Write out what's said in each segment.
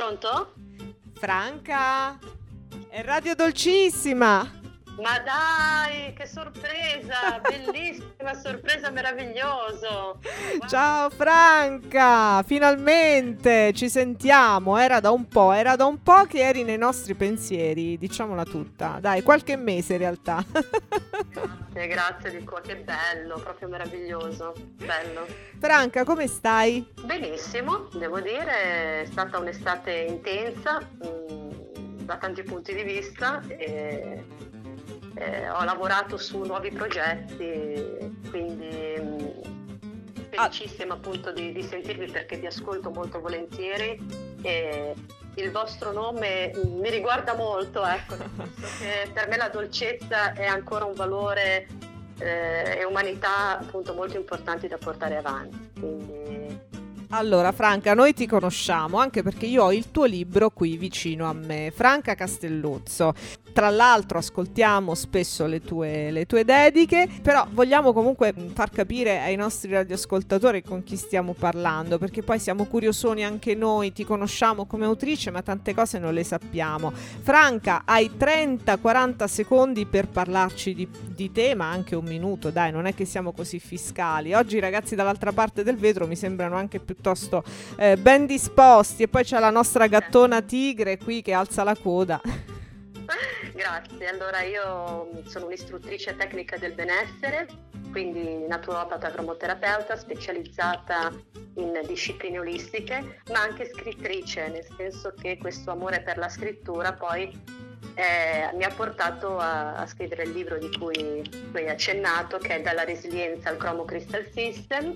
Pronto? Franca, è Radio Dolcissima. Ma dai, che sorpresa, bellissima sorpresa, meraviglioso. Wow. Ciao Franca, finalmente ci sentiamo. Era da un po' che eri nei nostri pensieri, diciamola tutta. Dai, qualche mese in realtà. Grazie di cuore, che bello, proprio meraviglioso, bello. Franca, come stai? Benissimo, devo dire, è stata un'estate intensa da tanti punti di vista e ho lavorato su nuovi progetti, quindi felicissima appunto di sentirvi, perché vi ascolto molto volentieri e il vostro nome mi riguarda molto, ecco, nel senso che per me la dolcezza è ancora un valore e umanità appunto molto importanti da portare avanti, quindi... Allora Franca, noi ti conosciamo anche perché io ho il tuo libro qui vicino a me, Franca Castelluzzo. Tra l'altro ascoltiamo spesso le tue dediche, però vogliamo comunque far capire ai nostri radioascoltatori con chi stiamo parlando, perché poi siamo curiosoni anche noi, ti conosciamo come autrice ma tante cose non le sappiamo. Franca, hai 30-40 secondi per parlarci di te, ma anche un minuto, dai, non è che siamo così fiscali. Oggi i ragazzi dall'altra parte del vetro mi sembrano anche piuttosto ben disposti, e poi c'è la nostra gattona tigre qui che alza la coda. Grazie, allora io sono un'istruttrice tecnica del benessere, quindi naturopata cromoterapeuta specializzata in discipline olistiche, ma anche scrittrice, nel senso che questo amore per la scrittura poi mi ha portato a scrivere il libro di cui hai accennato, che è Dalla resilienza al Chromo Crystal System,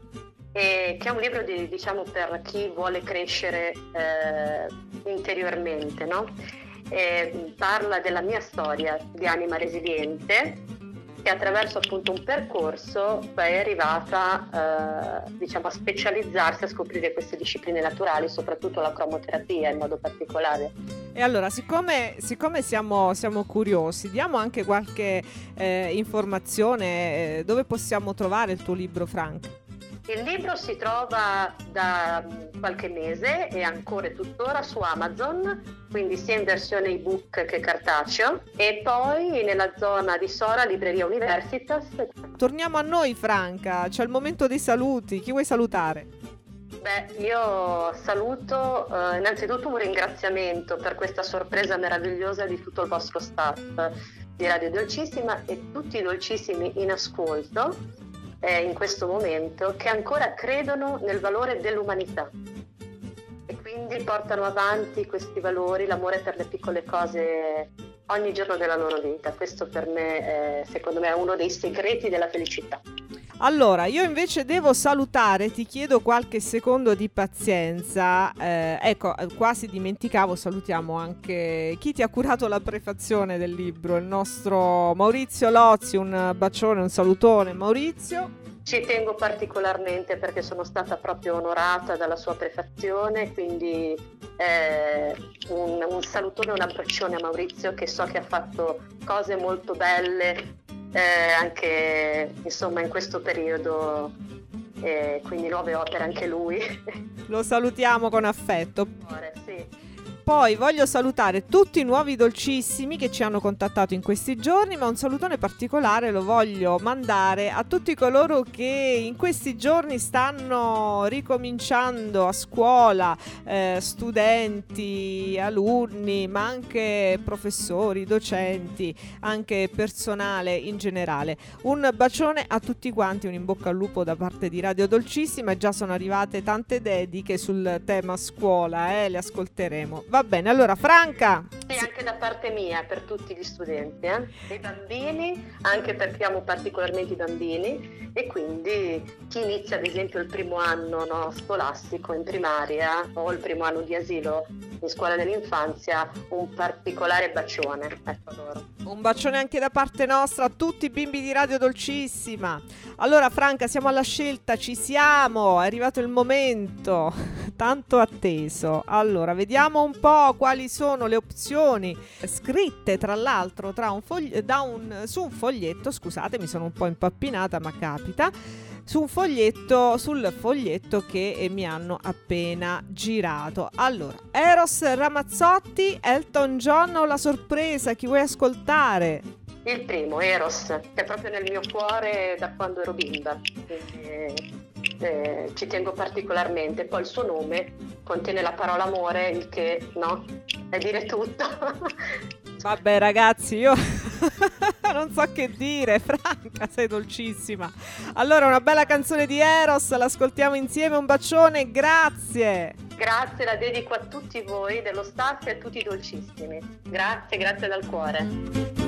e che è un libro diciamo per chi vuole crescere interiormente, no? Parla della mia storia di anima resiliente, che attraverso appunto un percorso poi è arrivata diciamo a specializzarsi, a scoprire queste discipline naturali, soprattutto la cromoterapia in modo particolare. E allora, siccome siamo curiosi, diamo anche qualche informazione, dove possiamo trovare il tuo libro, Franca? Il libro si trova da qualche mese e ancora e tuttora su Amazon, quindi sia in versione ebook che cartaceo, e poi nella zona di Sora, Libreria Universitas. Torniamo a noi, Franca, c'è il momento dei saluti. Chi vuoi salutare? Beh, io saluto innanzitutto un ringraziamento per questa sorpresa meravigliosa di tutto il vostro staff di Radio Dolcissima e tutti i dolcissimi in ascolto in questo momento, che ancora credono nel valore dell'umanità e quindi portano avanti questi valori, l'amore per le piccole cose ogni giorno della loro vita. Questo per me secondo me è uno dei segreti della felicità. Allora, io invece devo salutare, ti chiedo qualche secondo di pazienza. Ecco, quasi dimenticavo, salutiamo anche chi ti ha curato la prefazione del libro, il nostro Maurizio Lozzi. Un bacione, un salutone Maurizio. Ci tengo particolarmente perché sono stata proprio onorata dalla sua prefazione, quindi un salutone, un abbraccione a Maurizio, che so che ha fatto cose molto belle anche insomma in questo periodo, quindi nuove opere anche lui. Lo salutiamo con affetto. Sì. Poi voglio salutare tutti i nuovi dolcissimi che ci hanno contattato in questi giorni, ma un salutone particolare lo voglio mandare a tutti coloro che in questi giorni stanno ricominciando a scuola, studenti, alunni, ma anche professori, docenti, anche personale in generale. Un bacione a tutti quanti, un in bocca al lupo da parte di Radio Dolcissima. Già sono arrivate tante dediche sul tema scuola, le ascolteremo. Va bene, allora Franca. Sì, anche da parte mia, per tutti gli studenti, i bambini, anche perché amo particolarmente i bambini, e quindi chi inizia ad esempio il primo anno scolastico in primaria o il primo anno di asilo in scuola dell'infanzia, un particolare bacione, ecco loro. Un bacione anche da parte nostra a tutti i bimbi di Radio Dolcissima. Allora Franca, siamo alla scelta, ci siamo, è arrivato il momento tanto atteso. Allora, vediamo un po' quali sono le opzioni scritte, tra l'altro su un foglietto, scusate, mi sono un po' impappinata, ma capita. sul foglietto che mi hanno appena girato. Allora, Eros Ramazzotti, Elton John o La sorpresa? Chi vuoi ascoltare? Il primo, Eros, che è proprio nel mio cuore da quando ero bimba. Ci tengo particolarmente. Poi il suo nome contiene la parola amore, il che, no, è dire tutto. Vabbè ragazzi, io non so che dire. Franca, sei dolcissima. Allora, una bella canzone di Eros, l'ascoltiamo insieme. Un bacione, grazie. Grazie, la dedico a tutti voi dello staff e a tutti i dolcissimi. Grazie dal cuore.